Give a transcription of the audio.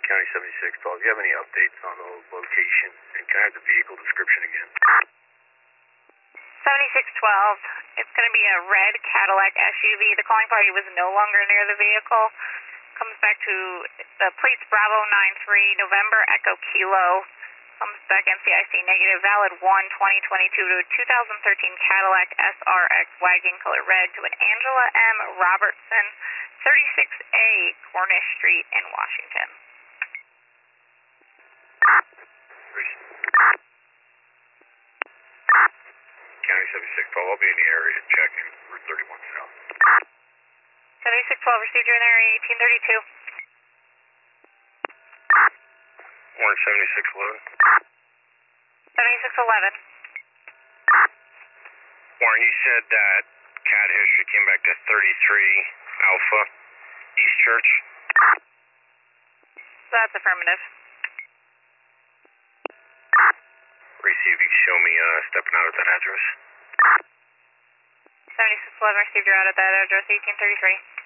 County 7612. Do you have any updates on the location? And can I have the vehicle description again? 7612. It's going to be a red Cadillac SUV. The calling party was no longer near the vehicle. Comes back to the plates Bravo 93 November Echo Kilo. Comes back NCIC negative, valid 1/2022 to a 2013 Cadillac SRX wagon color red to an Angela M. Robertson, 36A Cornish Street in Washington. County 7612, I'll be in the area checking Route 31 South. 7612 received you in area 1832. Orange 7611. 7611. Warren, you said that CAD history came back to 33 Alpha East Church? That's affirmative. Receive, you can show me stepping out at that address. 7611 received you out at that address 1833.